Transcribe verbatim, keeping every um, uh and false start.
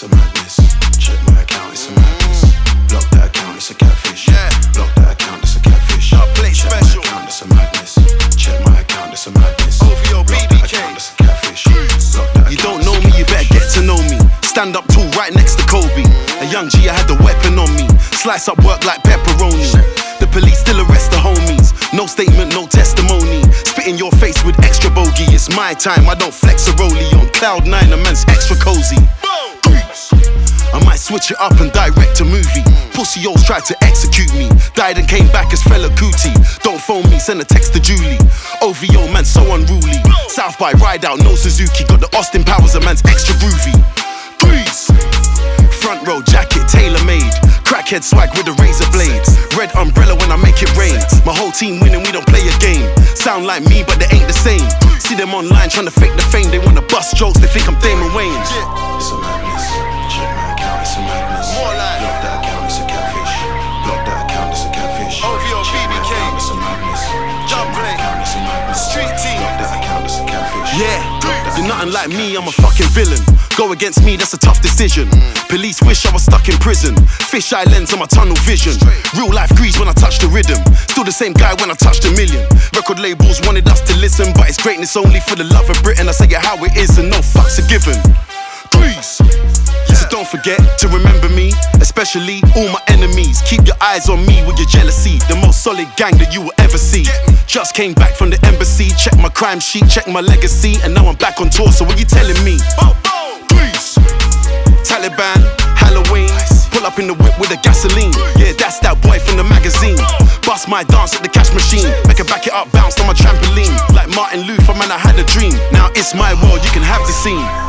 it's a madness. Check my account, it's a madness. Block that account, it's a catfish. Yeah. Block that account, it's a catfish. I play Check special. my account, it's a madness. Check my account, it's a madness. O V O B Block B that K. account, it's a catfish. Block that You account, don't it's know a me, you catfish. better get to know me. Stand up tall right next to Kobe. A young G, I had the weapon on me. Slice up work like pepperoni. The police still arrest the homies. No statement, no testimony. Spit in your face with extra bogey. It's my time, I don't flex a rollie. On cloud nine, a man's extra cozy. I might switch it up and direct a movie. Pussy hoes tried to execute me. Died and came back as Fela Kuti. Don't phone me, send a text to Julie. O V O, man, so unruly. South by ride out, no Suzuki. Got the Austin Powers, a man's extra groovy. Grease. Front row jacket, tailor made. Crackhead swag with the razor blades. Red umbrella when I make it rain. My whole team winning, we don't play a game. Sound like me, but they ain't the same. See them online trying to fake the fame. They wanna bust jokes, they think I'm Damon Wayans. It's a madness. Check my account, it's a madness. More like- Block that account, it's a catfish. Block that account, it's a catfish. O V O B B K. Check my account, it's a madness. Check Dub my play. account, it's a madness. Street team. Block that account, it's a catfish. Yeah, Block that you're account, nothing it's a like me, I'm a catfish. fucking villain. Go against me, that's a tough decision. Police wish I was stuck in prison. Fish eye lens on my tunnel vision. Real life grease when I touch the rhythm. Still the same guy when I touched a million. Record labels wanted us to listen, but it's greatness only for the love of Britain. I say it how it is and no fucks are given. Grease. So don't forget to remember me, especially all my enemies. Keep your eyes on me with your jealousy. The most solid gang that you will ever see. Just came back from the embassy. Check my crime sheet, check my legacy. And now I'm back on tour, so what you telling me? Grease. Taliban, Halloween. Pull up in the whip with the gasoline. Yeah, that's that boy from the magazine. Bust my dance at the cash machine. Make it back it up, bounce on my trampoline. Like Martin Luther, man, I had a dream. Now it's my world, you can have the scene.